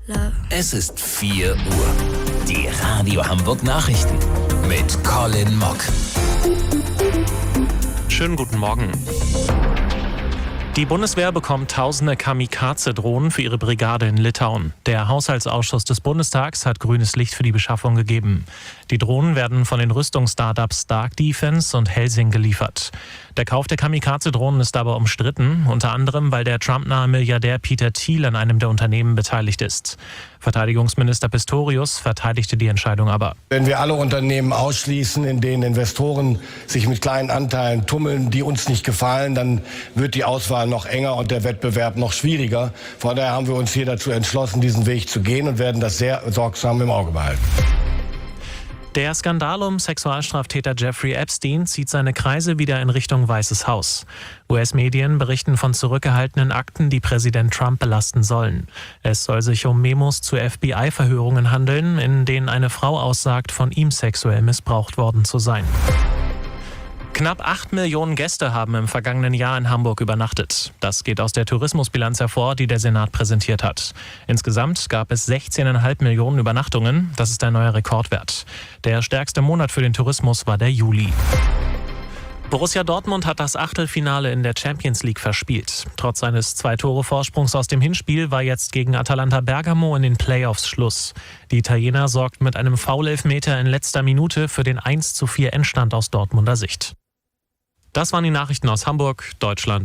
Es ist 4 Uhr. Die Radio Hamburg Nachrichten mit Colin Mock. Schönen guten Morgen. Die Bundeswehr bekommt tausende Kamikaze-Drohnen für ihre Brigade in Litauen. Der Haushaltsausschuss des Bundestags hat grünes Licht für die Beschaffung gegeben. Die Drohnen werden von den Rüstungsstartups Stark Defense und Helsing geliefert. Der Kauf der Kamikaze-Drohnen ist aber umstritten, unter anderem, weil der Trump-nahe Milliardär Peter Thiel an einem der Unternehmen beteiligt ist. Verteidigungsminister Pistorius verteidigte die Entscheidung aber. Wenn wir alle Unternehmen ausschließen, in denen Investoren sich mit kleinen Anteilen tummeln, die uns nicht gefallen, dann wird die Auswahl noch enger und der Wettbewerb noch schwieriger. Von daher haben wir uns hier dazu entschlossen, diesen Weg zu gehen und werden das sehr sorgsam im Auge behalten. Der Skandal um Sexualstraftäter Jeffrey Epstein zieht seine Kreise wieder in Richtung Weißes Haus. US-Medien berichten von zurückgehaltenen Akten, die Präsident Trump belasten sollen. Es soll sich um Memos zu FBI-Verhörungen handeln, in denen eine Frau aussagt, von ihm sexuell missbraucht worden zu sein. Knapp 8 Millionen Gäste haben im vergangenen Jahr in Hamburg übernachtet. Das geht aus der Tourismusbilanz hervor, die der Senat präsentiert hat. Insgesamt gab es 16,5 Millionen Übernachtungen. Das ist ein neuer Rekordwert. Der stärkste Monat für den Tourismus war der Juli. Borussia Dortmund hat das Achtelfinale in der Champions League verspielt. Trotz eines 2-Tore-Vorsprungs aus dem Hinspiel war jetzt gegen Atalanta Bergamo in den Playoffs Schluss. Die Italiener sorgten mit einem Foul-Elfmeter in letzter Minute für den 1:4 Endstand aus Dortmunder Sicht. Das waren die Nachrichten aus Hamburg, Deutschland